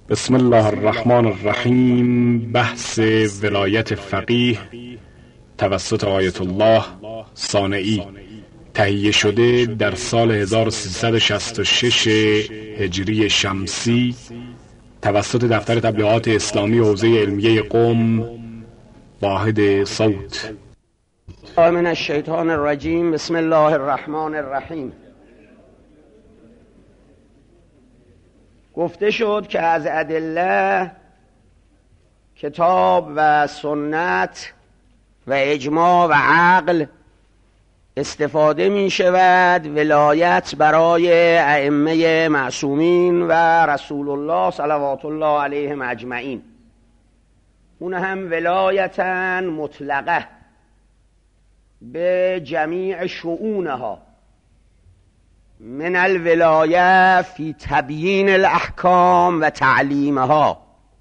بسم الله الرحمن الرحیم. بحث ولایت فقیه توسط آیت الله صانعی تهیه شده در سال 1366 هجری شمسی توسط دفتر تبلیغات اسلامی حوزه علمیه قم. واحد صوت. من الشیطان الرجیم. بسم الله الرحمن الرحیم. گفته شد که از ادله کتاب و سنت و اجماع و عقل استفاده می شود ولایت برای ائمه معصومین و رسول الله صلوات الله علیهم اجمعین، اون هم ولایتاً مطلقه به جمیع شؤونها، من الولایه فی تبیین الاحکام و تعلیمها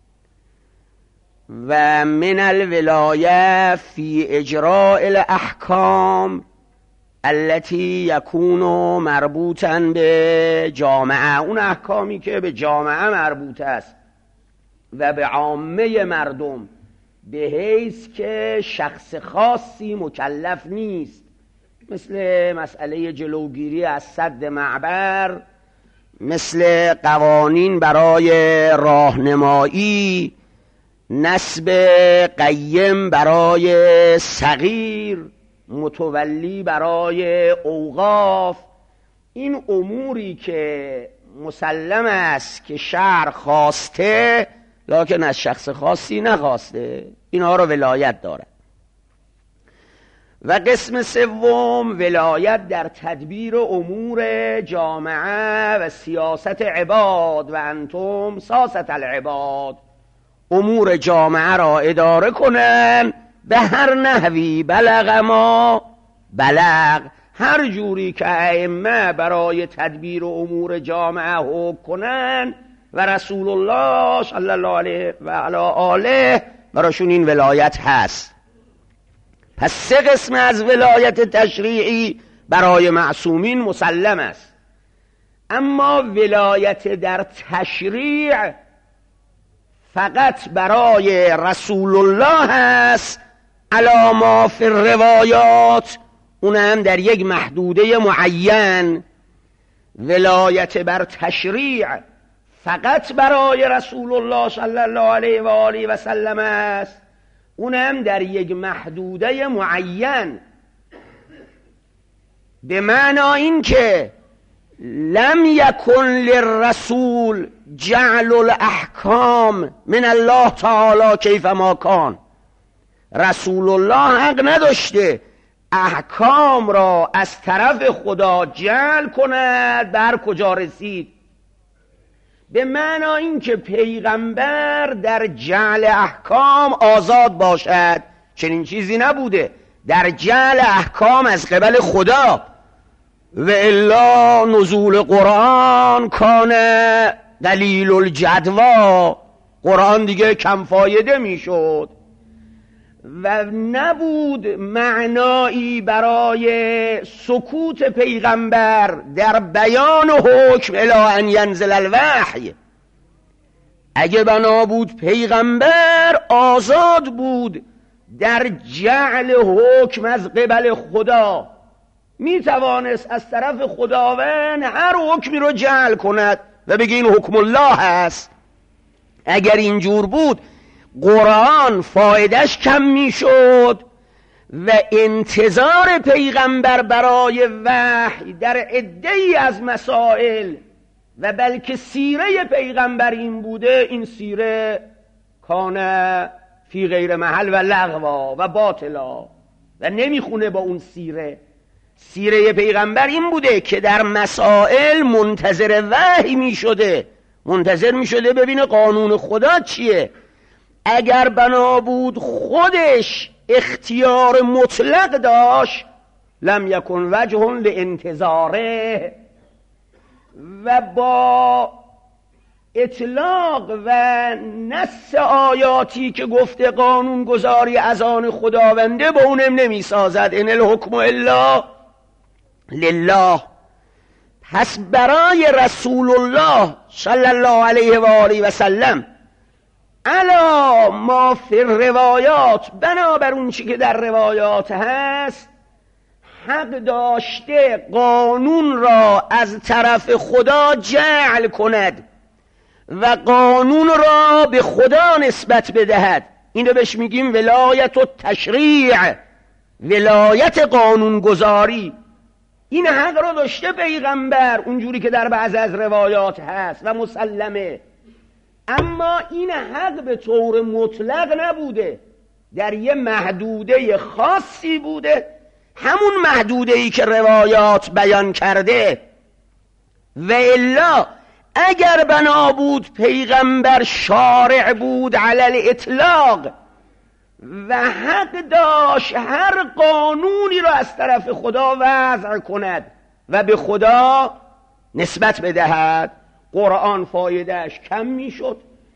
و من الولایه فی اجراء الاحکام التي یکون مربوطا به جامعه، اون احکامی که به جامعه مربوط است و به عامه مردم، به حیث که شخص خاصی مکلف نیست، مثل مسئله جلوگیری از سد معبر، مثل قوانین برای راهنمایی، نصب قیم برای صغیر، متولی برای اوقاف. این اموری که مسلم است که شرع خواسته لکن از شخص خاصی نخواسته، اینها رو ولایت داره. و قسم سوم ولایت در تدبیر امور جامعه و سیاست عباد و انتم ساست العباد، امور جامعه را اداره کنن به هر نحوی بلغ ما بلغ، هر جوری که ائمه برای تدبیر امور جامعه حکم کنن و رسول الله صلی الله علیه و علی آله براشون این ولایت هست. پس سه قسم از ولایت تشریعی برای معصومین مسلم است، اما ولایت در تشریع فقط برای رسول الله هست علی ما فی الروایات، اونم در یک محدوده معین. ولایت بر تشریع فقط برای رسول الله صلی الله علیه و آله و سلم است، اونم در یک محدوده معین، به معنی این که لم یکن للرسول جعل الاحکام من الله تعالی کیف ما کان. رسول الله حق نداشته احکام را از طرف خدا جعل کند بر کجا رسید، به معنی این که پیغمبر در جعل احکام آزاد باشد، چنین چیزی نبوده. در جعل احکام از قبل خدا، و الا نزول قرآن کان قلیل الجدوا، قرآن دیگه کم فایده میشد و نبود معنایی برای سکوت پیغمبر در بیان حکم الی ان ینزل الوحی. اگه بنا بود پیغمبر آزاد بود در جعل حکم از قبل خدا، می توانست از طرف خداوند هر حکمی رو جعل کند و بگه این حکم الله هست. اگر اینجور بود قرآن فایدهش کم میشد و انتظار پیغمبر برای وحی در عده‌ای از مسائل و بلکه سیره پیغمبر این بوده، این سیره کانه فی غیر محل و لغوا و باطلا و نمیخونه با اون سیره. سیره پیغمبر این بوده که در مسائل منتظر وحی میشده، منتظر میشده ببینه قانون خدا چیه. اگر بنا بود خودش اختیار مطلق داشت لم یکن وجه لانتظاره، و با اطلاق و نص آیاتی که گفته قانون گذاری از آن خداونده با اونم نمی سازد. ان الحکم الا لله. پس برای رسول الله صلی الله علیه و آله و سلم علا ما فی روایات، بنابر اون چی که در روایات هست، حق داشته قانون را از طرف خدا جعل کند و قانون را به خدا نسبت بدهد. اینو بهش میگیم ولایت و تشریع، ولایت قانونگذاری. این حق را داشته پیغمبر اونجوری که در بعض از روایات هست و مسلمه، اما این حق به طور مطلق نبوده، در یه محدوده خاصی بوده، همون محدوده‌ای که روایات بیان کرده. و الا اگر بنا بود پیغمبر شارع بود علی الاطلاق و حق داشت هر قانونی را از طرف خدا وضع کند و به خدا نسبت بدهد، قرآن فایدهش کم میشد،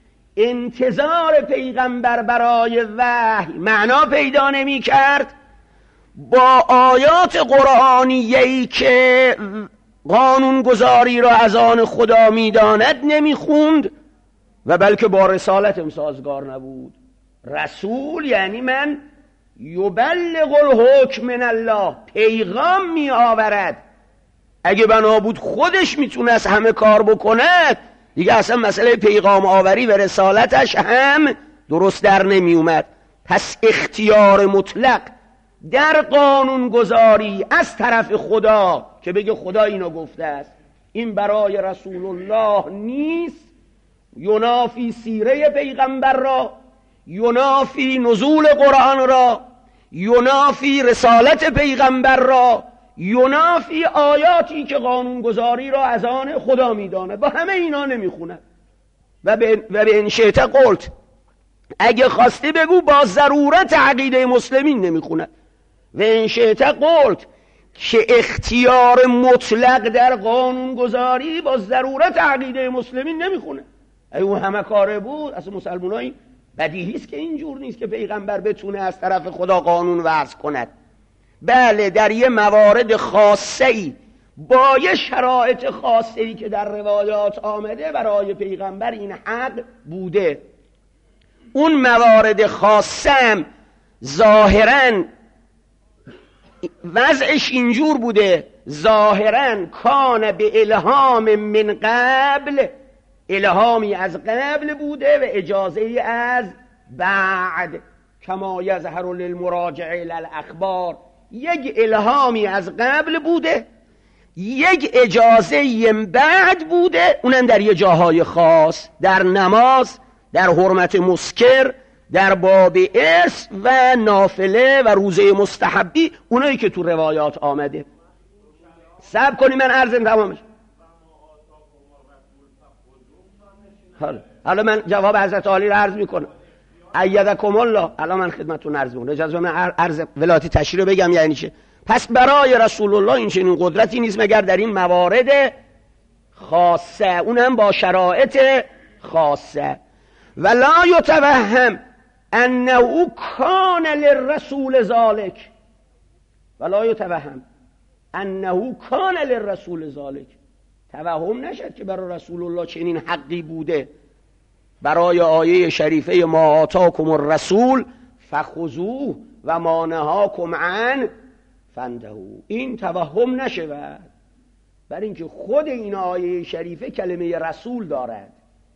انتظار پیغمبر برای وحی معنا پیدا نمی کرد، با آیات قرآنیه‌ای که قانون گذاری را از آن خدا میداند نمیخوند و بلکه با رسالت هم سازگار نبود. رسول یعنی من یبلغ الحکم من الله، پیغام می آورد. اگه بنا بود خودش میتونست همه کار بکند دیگه اصلا مسئله پیغام آوری و رسالتش هم درست در نمی اومد. پس اختیار مطلق در قانون گذاری از طرف خدا که بگه خدا اینو گفته است، این برای رسول الله نیست. ینافی سیره پیغمبر را، ینافی نزول قرآن را، ینافی رسالت پیغمبر را، ینافی آیاتی که قانونگذاری را از آن خدا میداند. با همه اینا نمیخونه. و به انشئت قلت، اگه خواستی بگو با ضرورت عقیده مسلمین نمیخونه. و انشئت قلت که اختیار مطلق در قانونگذاری با ضرورت عقیده مسلمین نمیخونه. اگه اون همه کاره بود، اصلا مسلمانایی بدیهیست که اینجور نیست که پیغمبر بتونه از طرف خدا قانون وضع کند. بله در یه موارد خاصه‌ای با یه شرایط خاصه‌ای که در روایات آمده برای پیغمبر این حق بوده. اون موارد خاصه هم ظاهراً وضعش اینجور بوده، ظاهراً کان به الهام من قبل، الهامی از قبل بوده و اجازه از بعد، کما یظهر للمراجع الاخبار، یک الهامی از قبل بوده، یک اجازه بعد بوده، اونم در یه جاهای خاص، در نماز، در حرمت مسکر، در باب ارث و نافله و روزه مستحبی، اونایی که تو روایات آمده. صبر کنی من عرضم تمامش. حالا من جواب حضرت عالی رو عرض میکنم. ایدکم الله. الان من خدمتتون عرض میکنم. اجازه من عرض ولایت تشریع بگم یعنی چه. پس برای رسول الله این چنین قدرتی نیست مگر در این موارد خاصه، اونم با شرایط خاصه. ولا یتوهم انه کان للرسول ذلک، ولا یتوهم انه کان للرسول ذلک، توهم نشد که برای رسول الله چنین حقی بوده. برای آیه شریفه ما آتاکم الرسول فخذوه و ما نهاکم عنه فانتهوا، این توهم نشود، برای اینکه خود این آیه شریفه کلمه رسول دارد.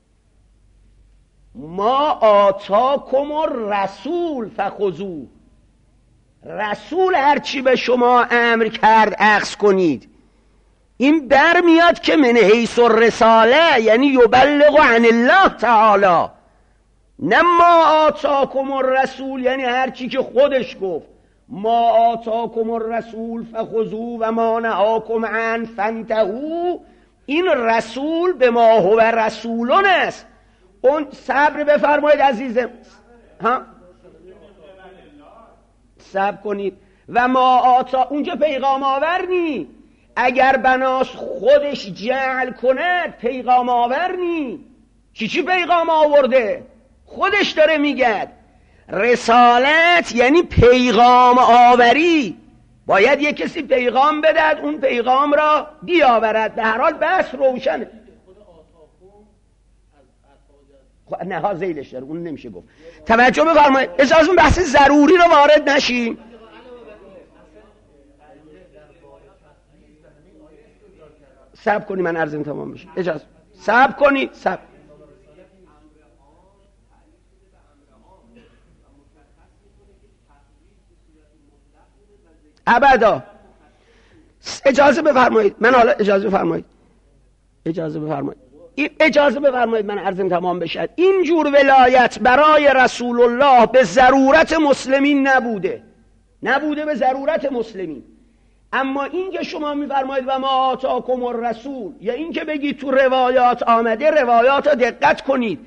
ما آتاکم الرسول فخذوه، رسول هرچی به شما امر کرد اخذ کنید. این برمیاد که من حیث الرساله یعنی یبلغ عن الله تعالی، نه ما آتاکم الرسول یعنی هرچی که خودش گفت. ما آتاکم الرسول فخذوه و ما نهاکم عنه فانتهوا، این رسول به ما هو رسولون است. اون صبر بفرمایید عزیزم، ها صبر کنید. و ما آتا اونجا پیغام آورنی، اگر بناس خودش جعل کند پیغام آورنی. چی پیغام آورده؟ خودش داره میگه. رسالت یعنی پیغام آوری، باید یک کسی پیغام بدهد، اون پیغام را بیاورد. به هر حال بحث روشنه. نه ها زیلش داره، اون نمیشه گفت. توجه بفرمایید، اجازه بحث ضروری رو وارد نشیم. صبر کنی من عرضم تمام بشه. اجازه صبر کنی. صبر ابدا. اجازه بفرمایید من حالا اجازه بفرمایید من عرضم تمام بشه. این جور ولایت برای رسول الله به ضرورت مسلمین نبوده به ضرورت مسلمین. اما این که شما میفرمایید و ما آتاکم الرسول، یا این که بگید تو روایات آمده، روایات را دقت کنید.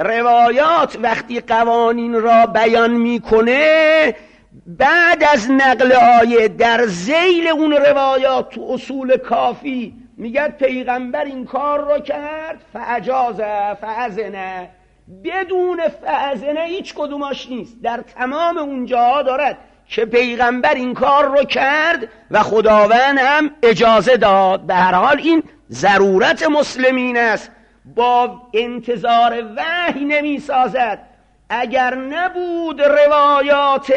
روایات وقتی قوانین را بیان میکنه، بعد از نقل آیه در ذیل اون روایات تو اصول کافی میگه پیغمبر این کار رو کرد، فاجازه فاذنه. بدون فاذنه هیچ کدوماش نیست. در تمام اون جاها دارد که پیغمبر این کار رو کرد و خداوند هم اجازه داد. به هر حال این ضرورت مسلمین است، با انتظار وحی نمی سازد. اگر نبود روایات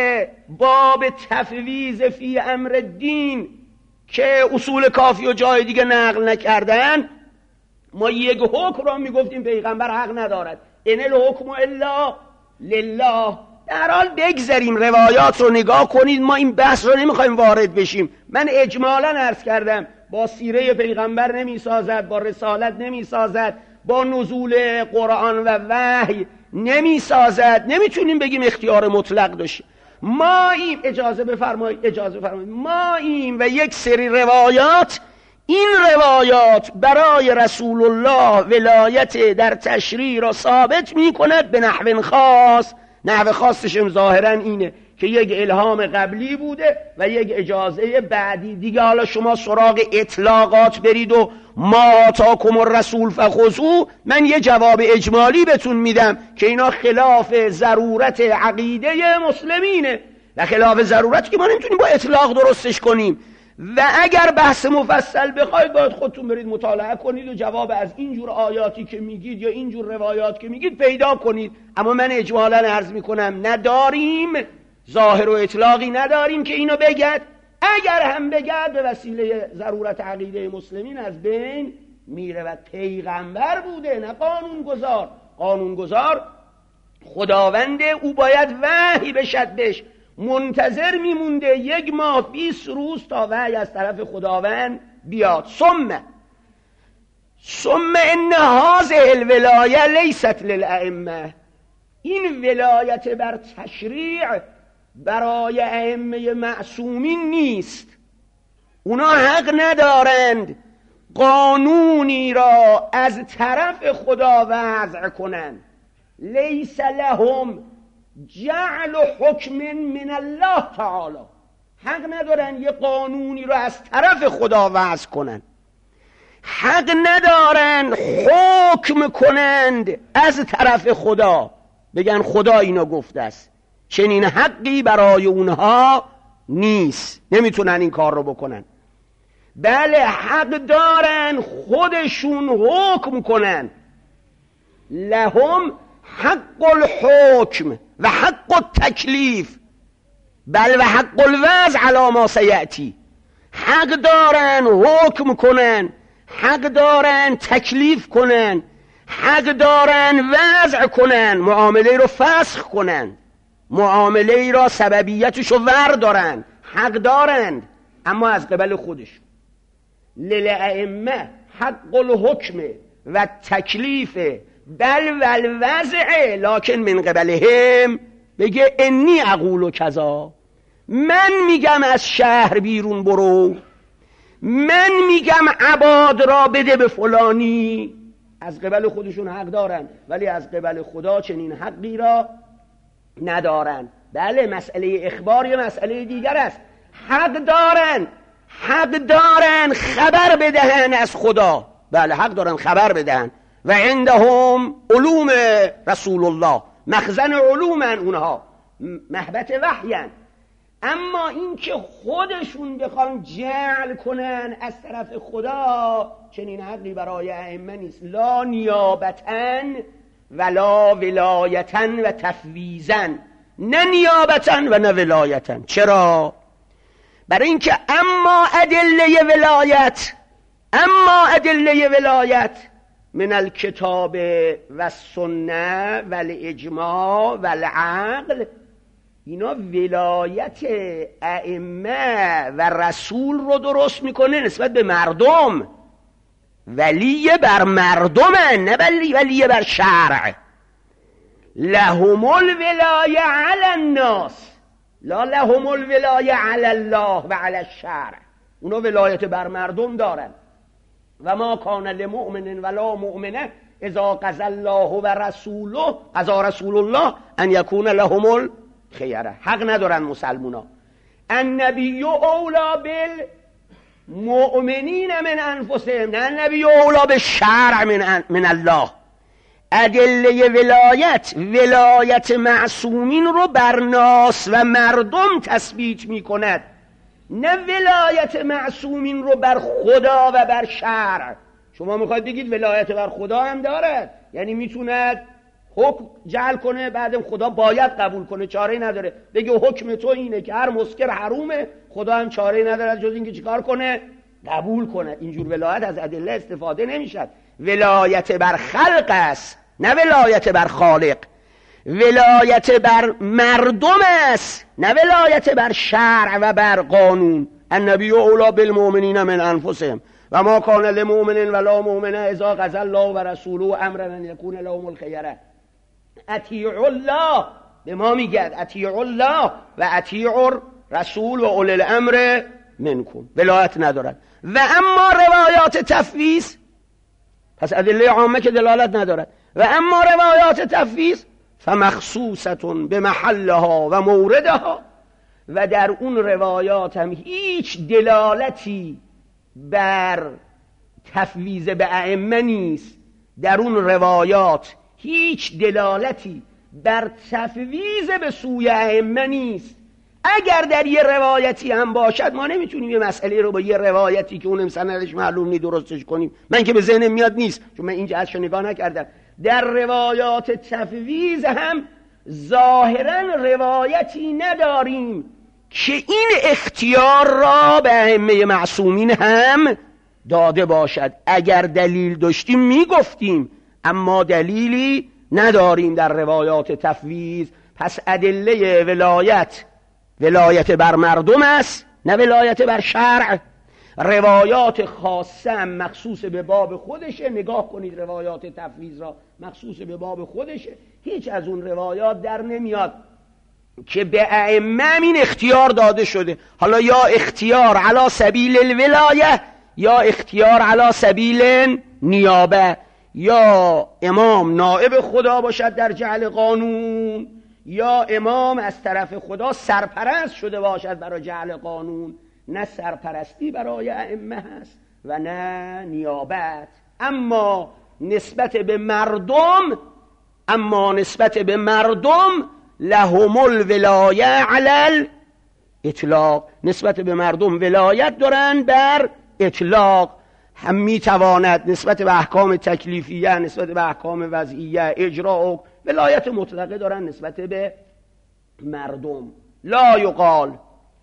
باب تفویض فی امر الدین که اصول کافی و جای دیگه نقل نکردن، ما یک حکم را میگفتیم پیغمبر حق ندارد، ان الحکم الا لله. در حال بگذاریم روایات رو نگاه کنید. ما این بحث رو نمیخوایم وارد بشیم. من اجمالا عرض کردم با سیره پیغمبر نمیسازد، با رسالت نمیسازد، با نزول قرآن و وحی نمیسازد. نمیتونیم بگیم اختیار مطلق داشتیم. ما این اجازه بفرمایید ما این و یک سری روایات، این روایات برای رسول الله ولایت در تشریع را ثابت میکند به نحو خاص. نحو خاصش ظاهرا اینه که یک الهام قبلی بوده و یک اجازه بعدی دیگه. حالا شما سراغ اطلاقات برید و ما آتاکم الرسول فخذوه، من یه جواب اجمالی بهتون میدم که اینا خلاف ضرورت عقیده مسلمینه و خلاف ضرورت که ما نمیتونیم با اطلاق درستش کنیم. و اگر بحث مفصل بخواید باید خودتون برید مطالعه کنید و جواب از اینجور آیاتی که میگید یا اینجور روایات که میگید پیدا کنید. اما من اجمالا عرض میکنم نداریم، ظاهر و اطلاقی نداریم که اینو بگد. اگر هم بگد به وسیله ضرورت عقیده مسلمین از بین میره و پیغمبر بوده نه قانونگذار خداونده. او باید وحی بشد بهش، منتظر میمونده 1 ماه 20 روز تا وحی از طرف خداوند بیاد. ثم ان هذه الولایه لیست للائمه. این ولایت بر تشریع برای ائمه معصومین نیست. اونا حق ندارند قانونی را از طرف خدا وضع کنند. لیس لهم جعل حکم من الله تعالی. حق ندارن یه قانونی رو از طرف خدا وضع کنن. حق ندارن حکم کنند از طرف خدا، بگن خدا اینو گفته است. چنین حقی برای اونها نیست، نمیتونن این کار رو بکنن. بله حق دارن خودشون حکم کنن. لهم حق الحکم و حق التکلیف، بل و حق الوضع علی ما سیأتی. حق دارن حکم کنن، حق دارن تکلیف کنن، حق دارن وضع کنن، معامله رو فسخ کنن، معامله را سببیتش رو وردارن. حق دارند اما از قبل خودشون. للائمه حق الحکم و تکلیف بل و الوضع لکن من قبلهم. بگه انی اقول کذا، من میگم از شهر بیرون برو، من میگم عباد را بده به فلانی. از قبل خودشون حق دارن ولی از قبل خدا چنین حقی را ندارن. بله مسئله اخبار یه مسئله دیگر است. حق دارن خبر بدهن از خدا. بله حق دارن خبر بدهن. و عندهم علوم رسول الله، مخزن علومن اونها، محبت وحیان. اما این که خودشون بخوان جعل کنن از طرف خدا، چنین حقی برای ائمه نیست. لا نیابتن ولا ولایتن و تفویضن، نه نیابتن و نه ولایتن. چرا؟ برای اینکه اما ادله ولایت من الکتاب و سنه و الاجماع و العقل، اینا ولایت ائمه و رسول رو درست میکنه نسبت به مردم. ولی بر مردمه، نه ولی بر شرع. لهم الولایه علی الناس لا لهم الولایه علی الله و علی الشرع. اونا ولایت بر مردم دارن. و ما کان لمؤمن ولا مؤمنه اذا قضى الله و رسوله قضى رسول الله ان یکون لهم الخیره. حق ندارن مسلمونا. النبی اولا بالمؤمنین من انفسهم، نه النبی اولا بالشرع من الله. ادله ولایت معصومین رو بر ناس و مردم تثبیت می کند، نه ولایت معصومین رو بر خدا و بر شرع. شما میخواید بگید ولایت بر خدا هم دارد، یعنی میتوند حکم جعل کنه، بعدم خدا باید قبول کنه، چاره نداره. بگه حکم تو اینه که هر مسکر حرومه، خدا هم چاره نداره جز اینکه چیکار کنه؟ قبول کنه. اینجور ولایت از ادله استفاده نمیشد. ولایت بر خلق است، نه ولایت بر خالق. ولایت بر مردم است، نه ولایت بر شرع و بر قانون. النبی اولی بالمؤمنین من انفسهم و ما کان لمؤمن ولا مؤمنه اذا قضى الله و رسوله امرا ان یکون لهم الخیره. اطیعوا الله، به ما میگه اطیعوا الله و اطیعوا الرسول و اولی الامر منکم. ولایت ندارد. و اما روایات تفویض، پس ادله عامه که دلالت ندارد. و اما روایات تفویض فمخصوصة بمحلها و موردها، و در اون روایات هم هیچ دلالتی بر تفویض به ائمه نیست. در اون روایات هیچ دلالتی بر تفویض به سوی ائمه نیست. اگر در یه روایتی هم باشد، ما نمیتونیم یه مسئله رو با یه روایتی که اونم سندش معلوم نیست درستش کنیم. من که به ذهنم میاد نیست، چون من اینجا ازش نگاه نکردم. در روایات تفویض هم ظاهرا روایتی نداریم که این اختیار را به ائمه معصومین هم داده باشد. اگر دلیل داشتیم میگفتیم، اما دلیلی نداریم در روایات تفویض. پس ادله ولایت بر مردم است، نه ولایت بر شرع. روایات خاصه هم مخصوص به باب خودشه. نگاه کنید روایات تفویض را، مخصوص به باب خودشه. هیچ از اون روایات در نمیاد که به ائمه این اختیار داده شده. حالا یا اختیار علی سبیل الولایه یا اختیار علی سبیل نیابه، یا امام نائب خدا باشد در جعل قانون، یا امام از طرف خدا سرپرست شده باشد برای جعل قانون. نه سرپرستی برای ائمه هست و نه نیابت. اما نسبت به مردم لهم الولایه علی الاطلاق. نسبت به مردم ولایت دارن بر اطلاق. هم میتواند نسبت به احکام تکلیفیه، نسبت به احکام وضعیه، اجرا و ولایت مطلقه دارن نسبت به مردم. لا یقال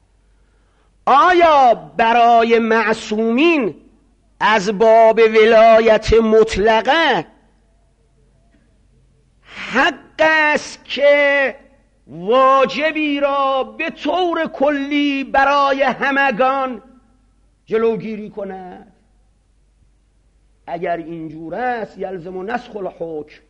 آیا برای معصومین از باب ولایت مطلقه حق است که واجبی را به طور کلی برای همگان جلوگیری کند؟ اگر اینجور است یلزم نسخ الحکم.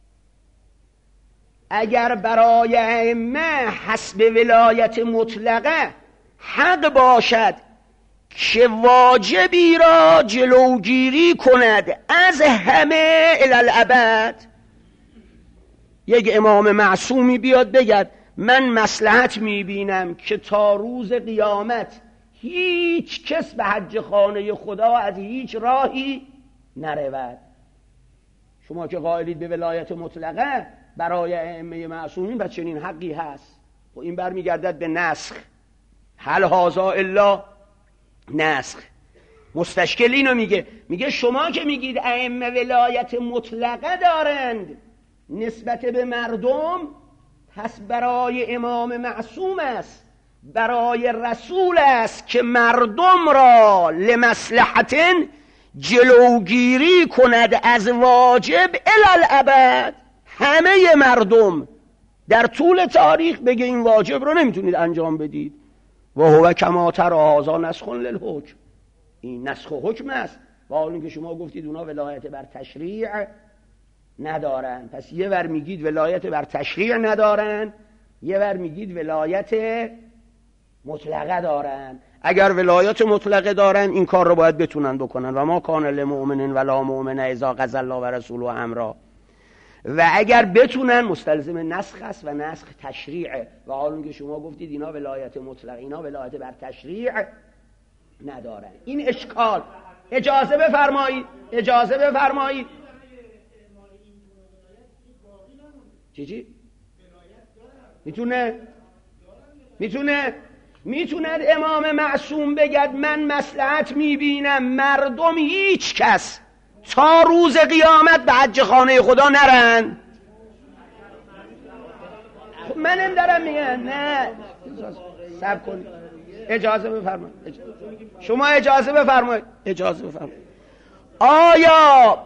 اگر برای ائمه حسب ولایت مطلقه حق باشد که واجبی را جلوگیری کند از همه الی الابد، یک امام معصومی بیاد بگد من مصلحت میبینم که تا روز قیامت هیچ کس به حج خانه خدا از هیچ راهی نرود. شما که قائلید به ولایت مطلقه برای ائمه معصومین، پس چنین حقی هست. و این برمیگردد به نسخ. هل هذا الا نسخ. مستشکل اینو میگه شما که میگید ائمه ولایت مطلقه دارند نسبت به مردم، پس برای امام معصوم است، برای رسول است که مردم را لمصلحت جلوگیری کند از واجب الی الابد. همه مردم در طول تاریخ بگه این واجب رو نمیتونید انجام بدید. و هو کما تری هذا نسخ للحکم، این نسخ حکم است. و حالا که شما گفتید اونا ولایت بر تشریع ندارن، پس یه ور میگید ولایت بر تشریع ندارن، یه ور میگید ولایت مطلقه دارن. اگر ولایت مطلقه دارن این کار رو باید بتونن بکنن. و ما کان للمؤمن ولا مؤمنه اذا قضى الله و رسوله امرا. و اگر بتونن مستلزم نسخ است و نسخ تشریعه. و حالا که شما گفتید اینا ولایت مطلقه، اینا ولایت بر تشریع ندارن. این اشکال. اجازه بفرمایید. چی؟ میتونه امام معصوم بگد من مصلحت میبینم مردم هیچ کس تا روز قیامت به حج خانه خدا نرن. منم دارم میگم نه، صبر کنید. اجازه بفرمایید. شما اجازه بفرمایید. آیا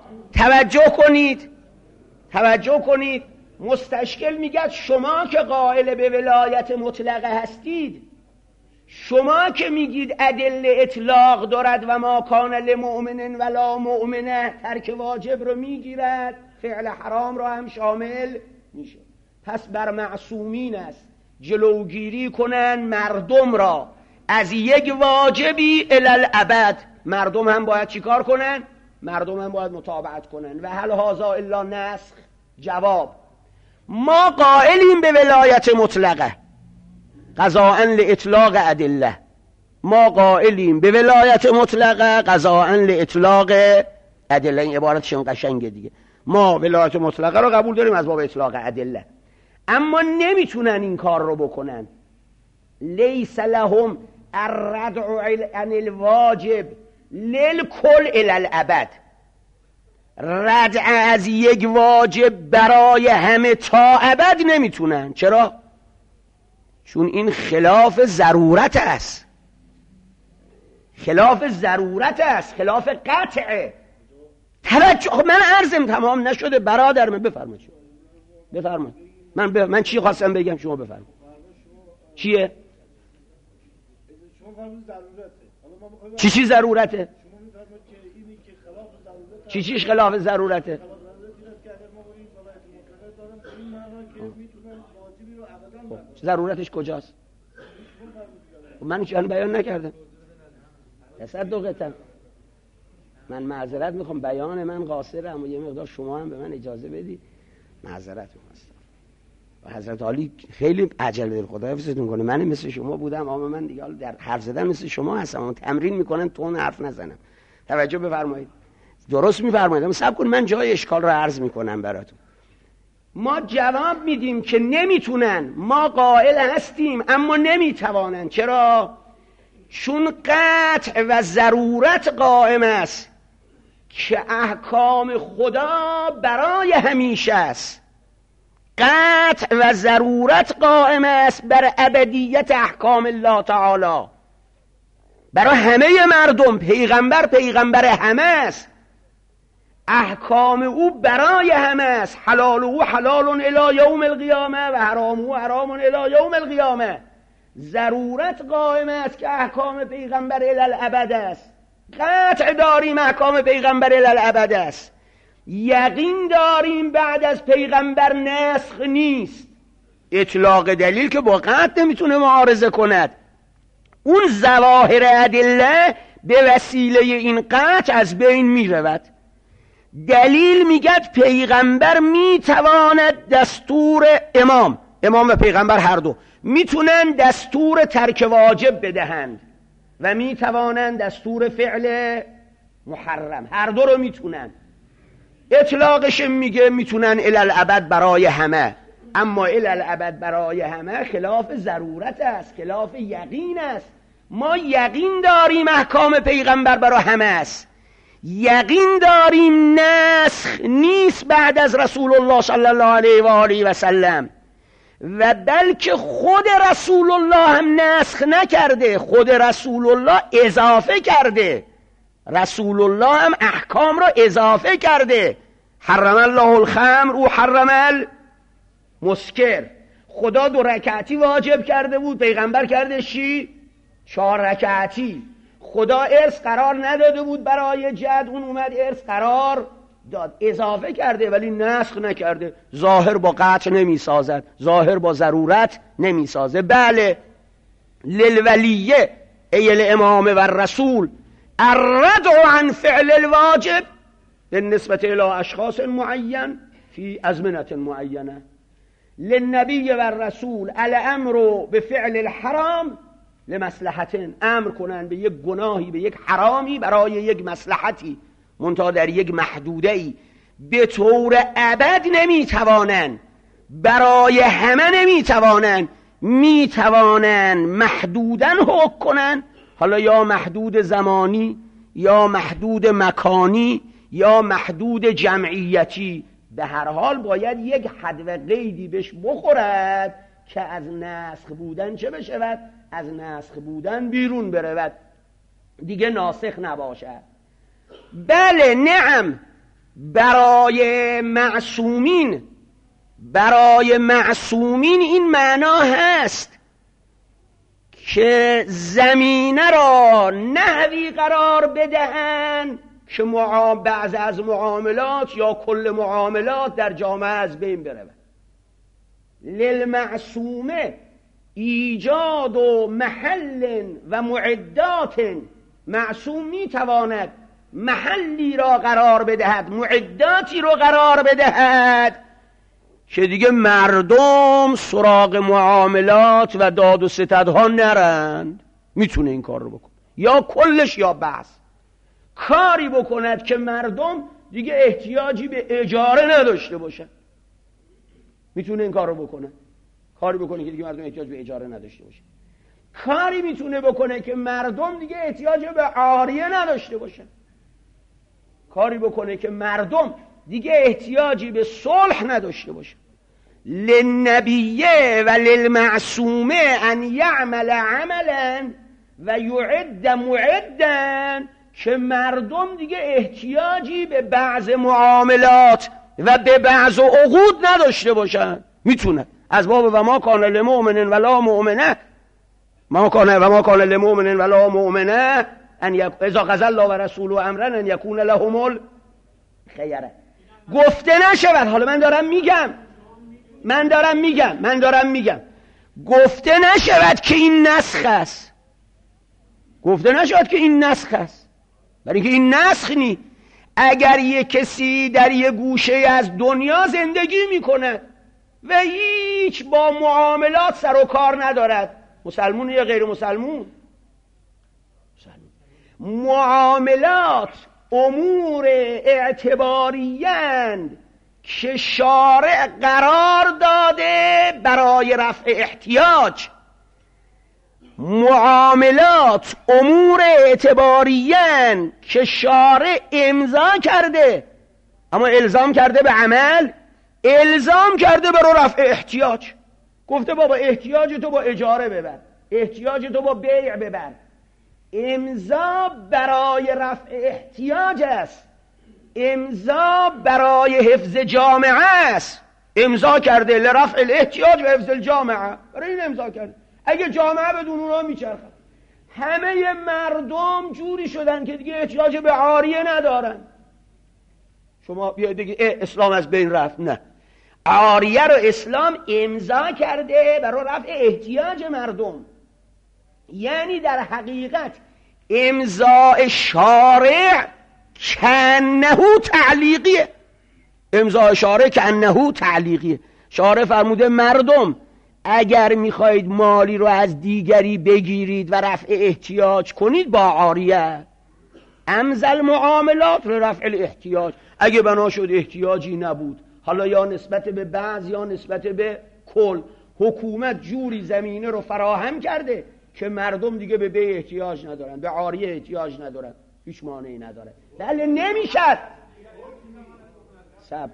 توجه کنید مستشکل میگه شما که قائل به ولایت مطلقه هستید، شما که میگید ادله اطلاق دارد و ما کان لمؤمن ولا مؤمنه ترک واجب رو میگیرد، فعل حرام رو هم شامل میشه. پس بر معصومین است جلوگیری کنن مردم را از یک واجبی الی الابد. مردم هم باید چیکار کنن؟ مردم هم باید متابعت کنن. و هل هذا الا نسخ؟ جواب: ما قائلیم به ولایت مطلقه قضاء لاطلاق ادله. ما قائلیم به ولایت مطلقه قضاء لاطلاق ادله. این عبارتشون قشنگه دیگه. ما ولایت مطلقه رو قبول داریم از باب اطلاق ادله، اما نمیتونن این کار رو بکنن. لیس لهم الردع عن الواجب للکل الی الابد. ردع از یک واجب برای همه تا ابد نمیتونن. چرا؟ چون این خلاف ضرورت است، خلاف قطعه. توجه، من عرضم تمام نشده برادر من. بفرمایید. من چی خواستم بگم شما بفرمایید. چیه؟ چی ضرورته؟ چیش خلاف ضرورته؟ ضرورتش کجاست؟ من چون بیان نکردم. تصدقتم. من معذرت میخوام، بیان من قاصره، اما یه مقدار شما هم به من اجازه بدید. معذرت میخواستم. و حضرت علی خیلی عجله داره، خدا حفظتون کنه. من مثل شما بودم، اما من دیگه در حرف زدن مثل شما هستم، اما تمرین میکنن تون حرف نزنم. توجه بفرمایید. درست میفرمایید، اما صبر کن من جای اشکال رو عرض میکنم براتون. ما جواب میدیم که نمیتونن. ما قائل هستیم اما نمیتوانن. چرا؟ چون قطع و ضرورت قائم است که احکام خدا برای همیشه است. قطع و ضرورت قائم است بر ابدیت احکام الله تعالی، برای همه مردم. پیغمبر همه است، احکام او برای همه است. حلال او حلال الی یوم القیامه و حرام او حرام الی یوم القیامه. ضرورت قائم است که احکام پیغمبر الی الابد است. قطع داریم احکام پیغمبر الی الابد است. یقین داریم بعد از پیغمبر نسخ نیست. اطلاق دلیل که با قطع نمیتونه معارضه کند. اون ظواهر ادله به وسیله این قطع از بین میرود. دلیل میگد پیغمبر میتواند دستور امام و پیغمبر هر دو میتونن دستور ترک واجب بدهند و میتوانند دستور فعل محرم، هر دو رو میتونن. اطلاقش میگه میتونن الی الابد برای همه. اما الالعبد برای همه خلاف ضرورت است، خلاف یقین است. ما یقین داریم احکام پیغمبر برای همه است، یقین داریم نسخ نیست بعد از رسول الله صلی الله علیه و آله و سلم، و بلکه خود رسول الله هم نسخ نکرده، خود رسول الله اضافه کرده، رسول الله هم احکام را اضافه کرده. حرم الله الخمر و حرم المسکر. خدا 2 رکعتی واجب کرده بود، پیغمبر کرده 4 رکعتی. خدا ارث قرار نداده بود برای جد، اون اومد ارث قرار داد، اضافه کرده ولی نسخ نکرده. ظاهر با قطع نمی سازد، ظاهر با ضرورت نمی سازه. بله، للولیه ای الامام و الرسول الردع عن فعل الواجب بالنسبة الى اشخاص معین فی ازمنة معینه. للنبی و الرسول الامر بفعل الحرام لمصلحت، امر کنن به یک گناهی، به یک حرامی برای یک مصلحتی، منتها در یک محدوده ای. به طور ابد نمیتوانن، برای همه نمیتوانن، میتوانن محدودن حکم کنن، حالا یا محدود زمانی یا محدود مکانی یا محدود جمعیتی. به هر حال باید یک حد و قیدی بهش بخورد که از نسخ بودن چه بشود؟ از نسخ بودن بیرون برود، دیگه ناسخ نباشد. بله نعم، برای معصومین این معنا هست که زمینه را نحوی قرار بدهن که بعض از معاملات یا کل معاملات در جامعه از بین برود. للمعصومه ایجاد و محل و معدات. معصوم میتواند محلی را قرار بدهد، معداتی را قرار بدهد که دیگه مردم سراغ معاملات و داد و ستدها نرند. میتونه این کار رو بکنه، یا کلش یا بحث کاری بکند که مردم دیگه احتیاجی به اجاره نداشته باشن. میتونه این کار رو بکنه، کاری بکنه که دیگه مردم احتیاج به اجاره نداشته باشه. کاری میتونه بکنه که مردم دیگه احتیاج به عاریه نداشته باشن. کاری بکنه که مردم دیگه احتیاجی به صلح نداشته باشه. للنبیه و للمعصومه ان یعمل عملا و یعد معدا، که مردم دیگه احتیاجی به بعض معاملات و به بعض عقود نداشته باشن. میتونه از باب و ما کان للمؤمن ولا مؤمنه، ما کان للمؤمن ولا مؤمنه ان اذا قضى الله و رسوله امرا ان یکون لهم الخیره. گفته نشود، حالا من دارم میگم گفته نشود که این نسخ است، برای اینکه این نسخ نی. اگر یک کسی در یک گوشه از دنیا زندگی میکنه و هیچ با معاملات سر و کار ندارد، مسلمون یا غیر مسلمون، معاملات امور اعتباریند که شارع قرار داده برای رفع احتیاج، معاملات امور اعتباریان که شارع امضا کرده، اما الزام کرده به عمل، الزام کرده برای رفع احتیاج. گفته بابا احتیاج تو با اجاره ببر، احتیاج تو با بیع ببر. امضا برای رفع احتیاج است، امضا برای حفظ جامعه است. امضا کرده لرفع الاحتیاج و حفظ الجامعه، برای این امضا کرده. اگه جامعه بدون اونها میچرخه، همه مردم جوری شدن که دیگه احتیاج به عاریه ندارن. شما بیاید بگید اسلام از بین رفت، نه، عاریه رو اسلام امضا کرده برای رفع احتیاج مردم. یعنی در حقیقت امضاء شارع کانه تعلیقیه، امضاء شارع کانه تعلیقیه. شارع فرموده مردم اگر میخواید مالی رو از دیگری بگیرید و رفع احتیاج کنید با عاریه، امضل معاملات رو رفع الاحتیاج. اگه بنا شد احتیاجی نبود، حالا یا نسبت به بعض یا نسبت به کل. حکومت جوری زمینه رو فراهم کرده که مردم دیگه به بی احتیاج ندارن، به عاریه احتیاج ندارن، هیچ مانعی نداره. بله نمیشد. صبر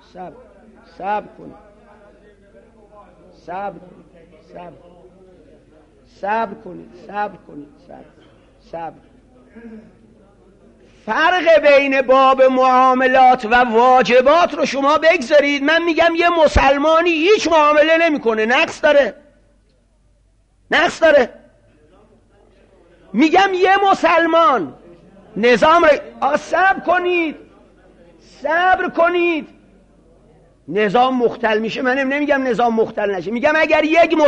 کنید. فرق بین باب معاملات و واجبات رو شما بگذارید. من میگم یه مسلمانی هیچ معامله نمیکنه، نقص داره. میگم یه مسلمان نظام صبر کنید نظام مختل میشه. من نمیگم نظام مختل نشه، میگم اگر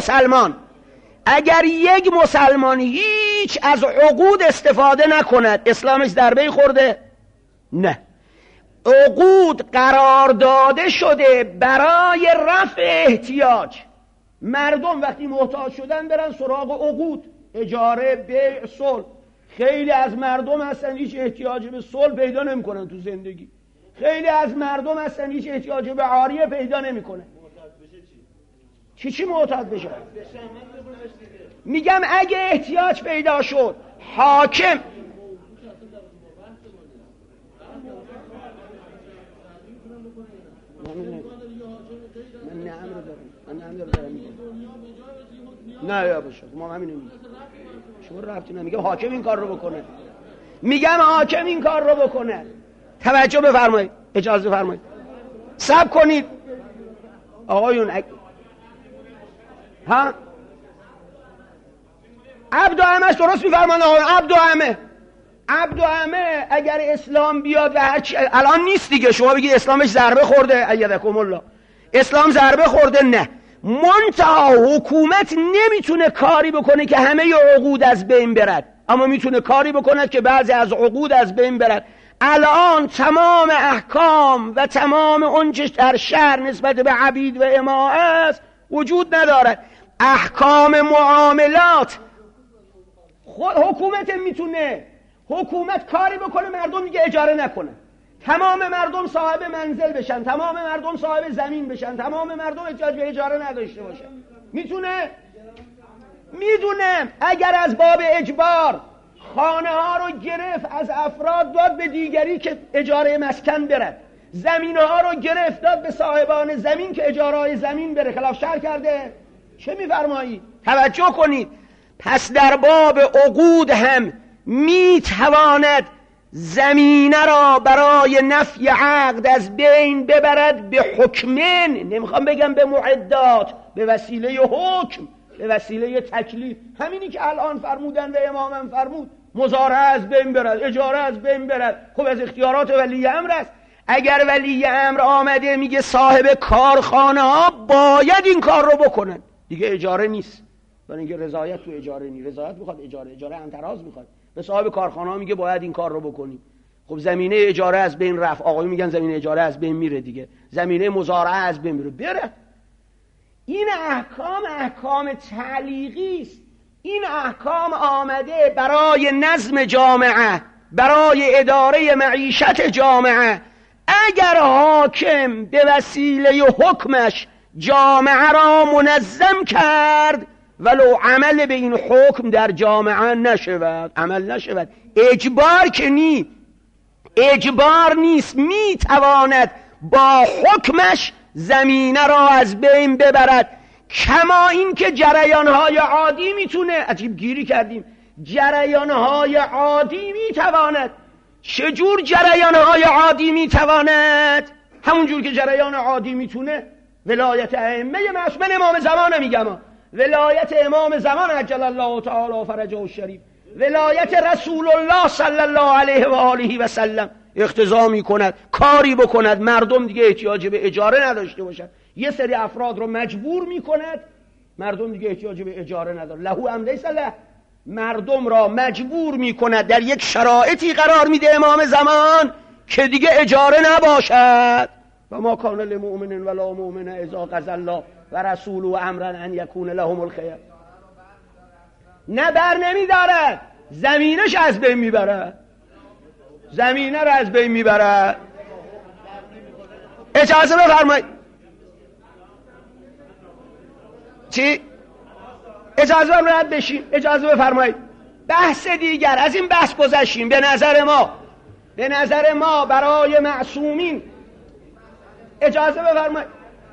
یک مسلمان هیچ از عقود استفاده نکند اسلامش ضربه خورده؟ نه. عقود قرار داده شده برای رفع احتیاج. مردم وقتی محتاج شدن برن سراغ عقود، اجاره، بیع، صلح. خیلی از مردم هستن هیچ احتیاجی به صلح پیدا نمیکنن تو زندگی. خیلی از مردم هستن هیچ احتیاجی به عاریه پیدا نمیکنن. چی معتاد بشه؟ میگم اگه احتیاج پیدا شد حاکم من نعم رو دارم نه یا باشه ما همینو میگیم. شما ربطی نمیگم حاکم این کار رو بکنه. توجه بفرمایید، اجازه بفرمایید، صبر کنید آقایون. ها عبد و عمهش درست میفرمان آقایون. عبد و عمه اگر اسلام بیاد و هرچی الان نیست دیگه، شما بگید اسلامش ضربه خورده، ایدکم الله، اسلام ضربه خورده، نه. منتها حکومت نمیتونه کاری بکنه که همه عقود از بین برد، اما میتونه کاری بکنه که بعضی از عقود از بین برد. الان تمام احکام و تمام اونچه در شهر نسبت به عبید و اماء است وجود ندارد. احکام معاملات خود حکومت کاری بکنه مردم دیگه اجاره نکنه، تمام مردم صاحب منزل بشن، تمام مردم صاحب زمین بشن، تمام مردم احتیاج به اجاره نداشته باشن. میدونم اگر از باب اجبار خانه ها رو گرفت از افراد داد به دیگری که اجاره مسکن برد، زمین ها رو گرفت داد به صاحبان زمین که اجاره های زمین بره، خلاف شرع کرده. چه میفرمایید؟ توجه کنید. پس در باب عقود هم میتواند زمینه را برای نفی عقد از بین ببرد به حکمن، نمیخوام بگم به معدات، به وسیله حکم، به وسیله تکلیف. همینی که الان فرمودن و امامم فرمود، مزارع از بین برد، اجاره از بین برد. خب از اختیارات ولی امر است. اگر ولی امر آمده میگه صاحب کارخانه ها باید این کار رو بکنن، دیگه اجاره نیست، برای اینکه رضایت تو اجاره نیست. رضایت میخواد اجاره انتراز میخواد. به صاحب کارخانه ها میگه باید این کار رو بکنی. خب زمینه اجاره از بین رفت، آقایون میگن زمینه اجاره از بین میره دیگه، زمینه مزارعه از بین میره، بره. این احکام تعلیقی است. این احکام آمده برای نظم جامعه، برای اداره معیشت جامعه. اگر حاکم به وسیله حکمش جامعه را منظم کرد، ولو عمل به این حکم در جامعه نشود، عمل نشود، اجبار که اجبار نیست، میتواند با حکمش زمینه را از بین ببرد. کما این که جریانهای عادی میتونه، عجیب گیری کردیم، جریانهای عادی میتواند. چجور جریانهای عادی میتواند؟ همون جور که جریان عادی میتونه. ولایت ائمه معصوم امام زمان میگم، ولایت امام زمان عجل الله تعالی فرجه الشریف، ولایت رسول الله صلی الله علیه و آله و سلم اقتضا میکند کاری بکند مردم دیگه احتیاج به اجاره نداشته باشند. یه سری افراد رو مجبور میکند مردم دیگه احتیاج به اجاره نداره. لهو ام لیس له، مردم را مجبور میکند، در یک شرایطی قرار میده امام زمان که دیگه اجاره نباشد. و ما کان لمؤمن ولا مؤمنه اذا قضى الله و رسوله امرا ان یکون لهم الخیر. نه بر نمیدارد، زمینش از بین میبرد، زمینه را از بین میبرد. اجازه بفرمایید. چی؟ اجازه رد بشین، اجازه بفرمایید. بحث دیگر از این بحث گذشتیم. به نظر ما برای معصومین اجازه بفرمایید.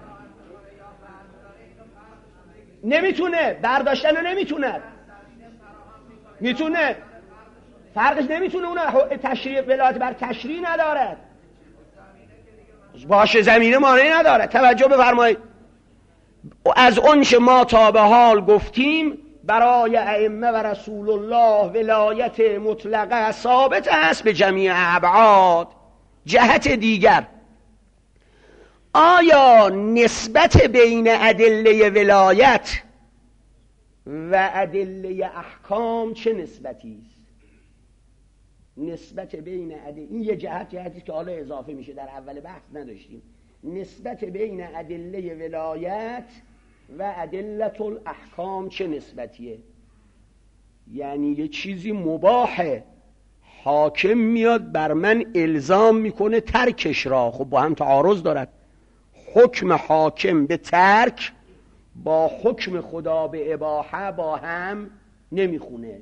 نمیتونه برداشتن، نمیتونه، میتونه فرقش نمیتونه. اون تشریع ولایت بر تشریع ندارد، باشه زمینه مانعی نداره. توجه بفرمایید. از اونچه ما تا به حال گفتیم برای ائمه و رسول الله ولایت مطلقه ثابت است به جمیع ابعاد. جهت دیگر، آیا نسبت بین ادله ولایت و ادله احکام چه نسبتی است؟ نسبت بین این یه جهتی که حالا اضافه میشه، در اول بحث نداشتیم. نسبت بین ادله ولایت و ادله الاحکام چه نسبتیه؟ یعنی یه چیزی مباحه، حاکم میاد بر من الزام میکنه ترکش را، خب با هم تعارض دارد. حکم حاکم به ترک با حکم خدا به اباحه با هم نمیخونه.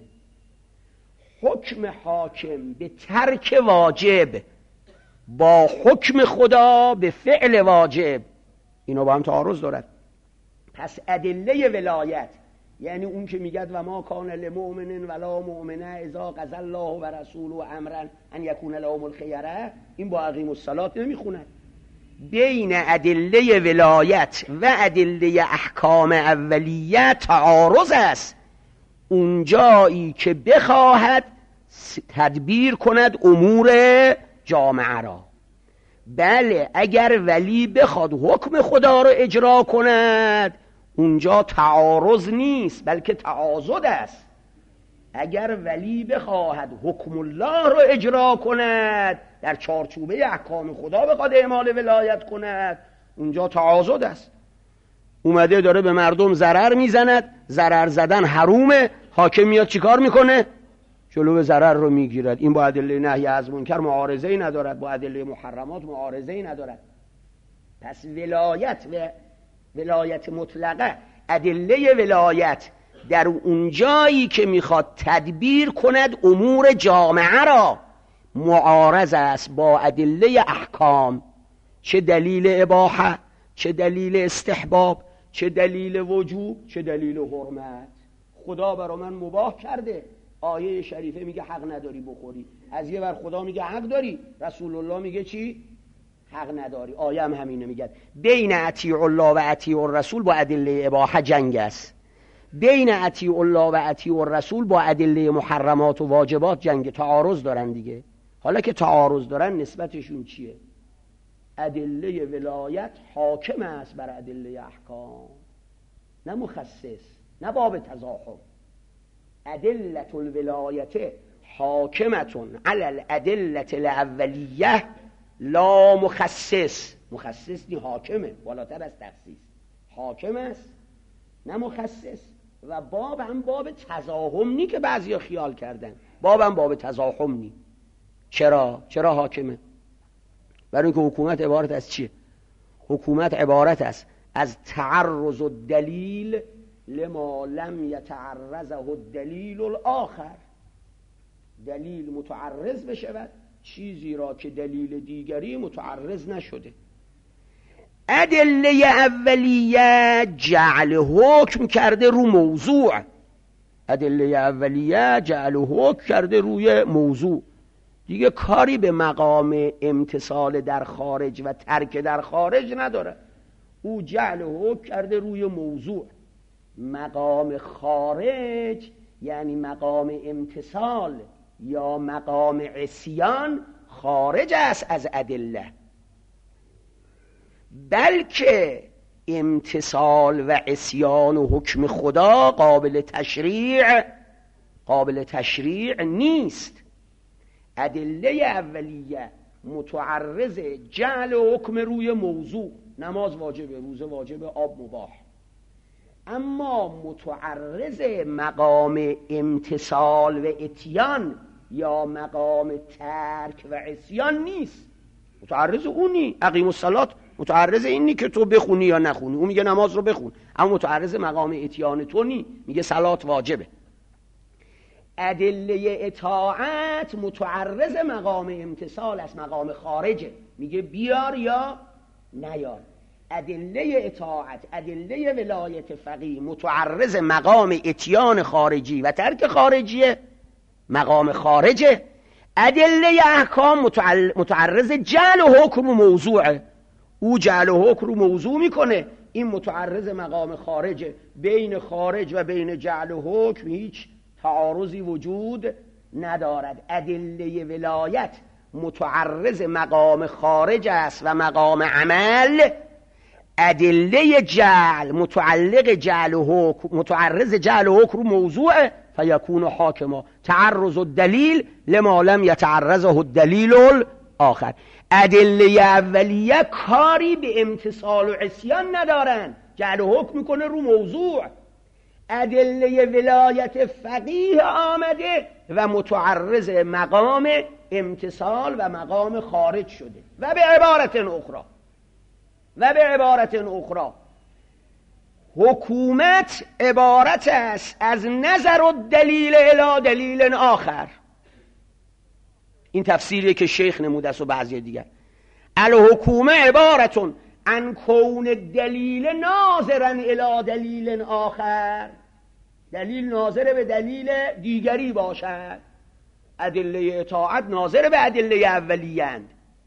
حکم حاکم به ترک واجب با حکم خدا به فعل واجب، اینا با هم تعارض دارد. پس ادله ولایت یعنی اون که میگد و ما کان لمؤمن ولا مؤمنه اذا قضى الله و رسوله امرا ان یکون لهم الخیره، این با اقیم الصلاة نمیخونه. بین ادله ولایت و ادله احکام اولیه تعارض است. اونجایی که بخواهد تدبیر کند امور جامعه را. بله، اگر ولی بخواد حکم خدا را اجرا کند اونجا تعارض نیست بلکه تعاضد است. اگر ولی بخواهد حکم الله را اجرا کند، در چارچوبه احکام خدا بخواد اعمال ولایت کند، اونجا تعاضد است. اومده داره به مردم ضرر میزند، ضرر زدن حرومه، حاکم میاد چیکار میکنه؟ جلو ضرر رو میگیرد. این با ادله نهی از منکر معارضه‌ای ندارد، با ادله محرمات معارضه‌ای ندارد. پس ولایت مطلقه، ادله ولایت در اون جایی که میخواد تدبیر کند امور جامعه را، معارض است با ادله احکام. چه دلیل اباحه، چه دلیل استحباب، چه دلیل وجوب، چه دلیل حرمت. خدا برا من مباح کرده، آیه شریفه میگه حق نداری بخوری. از یه ور خدا میگه حق داری، رسول الله میگه چی؟ حق نداری. آیه هم همینه میگه. بین اطیع الله و اطیع الرسول با ادله اباحه جنگ است. بین اطیع الله و اطیع الرسول با ادله محرمات و واجبات جنگ، تعارض دارن دیگه. حالا که تعارض دارن نسبتشون چیه؟ ادله ولایت حاکم است بر ادله احکام، نه مخصص، نه باب تزاحم. ادله الولایت حاکمتون علی الادله الاولیه لا مخصص. مخصص نی، حاکمه، بالاتر از تخصیص. حاکم است نه مخصص. و باب هم باب تزاحم نی که بعضیا خیال کردن، باب هم باب تزاحم نی. چرا حاکمه؟ برای اینکه حکومت عبارت از چیه؟ حکومت عبارت است از تعرض الدلیل لما لم یتعرضه الدلیل الاخر. دلیل متعرض بشود چیزی را که دلیل دیگری متعرض نشده. ادله اولیه جعل حکم کرده رو موضوع. ادله اولیه جعل حکم کرده روی موضوع، دیگه کاری به مقام امتثال در خارج و ترک در خارج نداره. او جعل حکم کرده روی موضوع. مقام خارج یعنی مقام امتثال یا مقام عصیان خارج است از ادله، بلکه امتثال و عصیان و حکم خدا قابل تشریع نیست. ادله اولیه متعرض جعل حکم روی موضوع، نماز واجبه، روزه واجبه، آب مباح. اما متعرض مقام امتثال و اتیان یا مقام ترک و عصیان نیست. متعرض اونی. اقیم الصلاة متعرض اینی که تو بخونی یا نخونی. اون میگه نماز رو بخون، اما متعرض مقام اتیان تو نی، میگه صلات واجبه. ادله اطاعت متعرض مقام امتثال است، مقام خارجه، میگه بیار یا نیار. ادله اطاعت، ادله ولایت فقیه متعرض مقام اتیان خارجی و ترک خارجیه، مقام خارجه. ادله احکام متعرض جعل و حکم و موضوعه، او جعل و حکم رو موضوع میکنه، این متعرض مقام خارجه. بین خارج و بین جعل و حکم هیچ تعارضی وجود ندارد. ادله ولایت متعرض مقام خارج است و مقام عمل. ادله جعل متعلق جعل و حکم، متعرض جعل و حکم موضوع، فیکون حاکما. تعرض الدلیل لما لم یتعرضه الدلیل الاخر. ادله اولیه کاری به امتثال و عصیان ندارن، جعل و حکم میکنه رو موضوع. ادله ولایت فقیه آمده و متعرض مقام امتثال و مقام خارج شده. و به عبارت اخرى حکومت عبارت است از نظر الدلیل الی دلیل آخر. این تفسیریه که شیخ نموده است و بعضی دیگر. الحکومه عبارتون عن کون دلیل ناظرا الی دلیل آخر، دلیل ناظر به دلیل دیگری باشد. ادله اطاعت ناظر به ادله اولیه‌اند،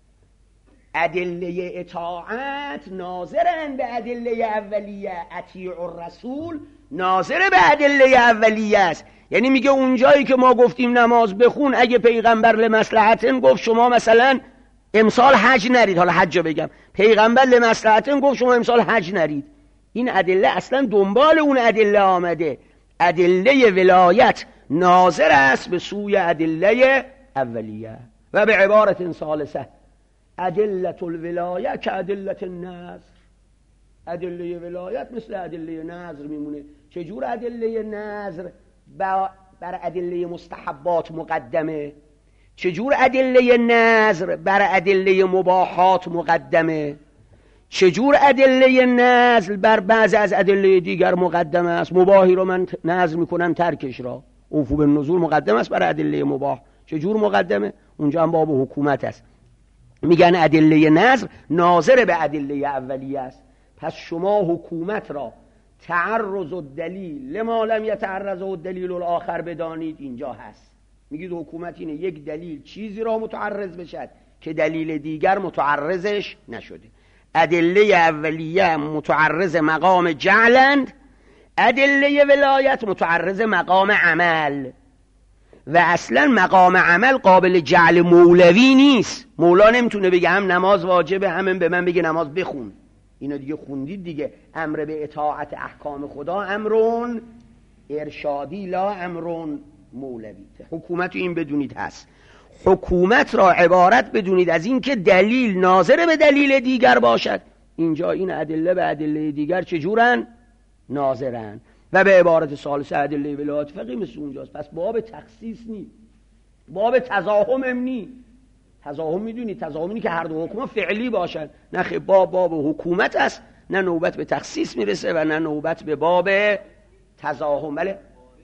ادله اطاعت ناظرن به ادله اولیه. اطیع الرسول ناظر به ادله اولیه است. یعنی میگه اونجایی که ما گفتیم نماز بخون، اگه پیغمبر لمصلحتن گفت شما مثلا امسال حج نرید، حالا حج بگم، پیغمبر لمصلحتن گفت شما امسال حج نرید، این ادله اصلا دنبال اون ادله آمده. ادله ولایت ناظر است به سوی ادله اولیه. و به عبارت ثالثه ادله الولایه که ادله النظر. ادله ولایت مثل ادله نظر میمونه. چجور ادله نظر بر ادله مستحبات مقدمه، چجور ادله نظر بر ادله مباحات مقدمه، چجور ادله نظر بر بعض از ادله دیگر مقدمه است. مباحی رو من نظر میکنم ترکش را، اوفو بالنذور مقدم است بر ادله مباح. چجور مقدمه؟ اونجا هم باب حکومت است. میگن ادله نظر ناظر به ادله اولیه است. پس شما حکومت را تعرض الدلیل لما لم یتعرضه الدلیل الاخر بدانید، اینجا هست. میگید حکومت اینه یک دلیل چیزی را متعرض بشد که دلیل دیگر متعرضش نشده. ادله اولیه متعرض مقام جعلند، ادله ولایت متعرض مقام عمل. و اصلا مقام عمل قابل جعل مولوی نیست. مولا نمیتونه بگه هم نماز واجبه هم به من بگه نماز بخون. اینا دیگه خوندید دیگه. امر به اطاعت احکام خدا امرون ارشادی لا امرون مولوی. حکومت این بدونید هست. حکومت را عبارت بدونید از این که دلیل ناظر به دلیل دیگر باشد. اینجا این ادله به ادله دیگر چجورن؟ ناظرن. و به عبارت ثالثه ادله ولایت فقیه مثل اونجاست. پس باب تخصیص نی، باب تزاحم نی. تزاحم میدونی، تزاحم اینی که هر دو حکم فعلی باشن. نه خب باب حکومت است، نه نوبت به تخصیص میرسه و نه نوبت به باب تزاحم. بله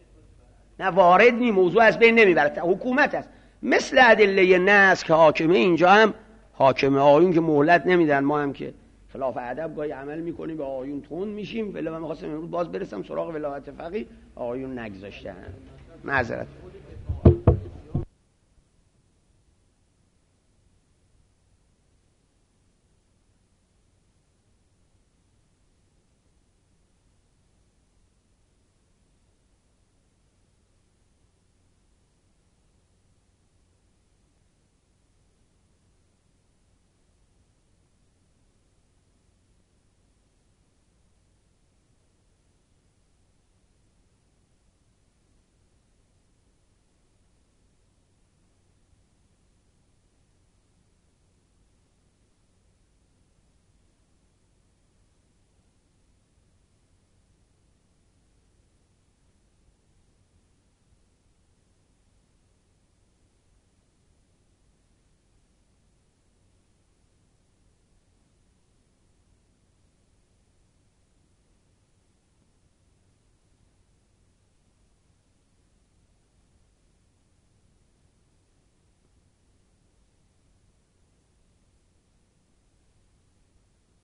نه وارد نی، موضوع از بین نمیبره، حکومت است. مثل ادله نص که حاکمه، اینجا هم حاکمه. آیون که مهلت نمیدن، ما هم که خلاف ادب گاهی عمل میکنیم به آیون تون میشیم. ولی من می‌خواستم امروز باز برسم سراغ ولایت فقیه، آیون نگذاشتن. معذرت.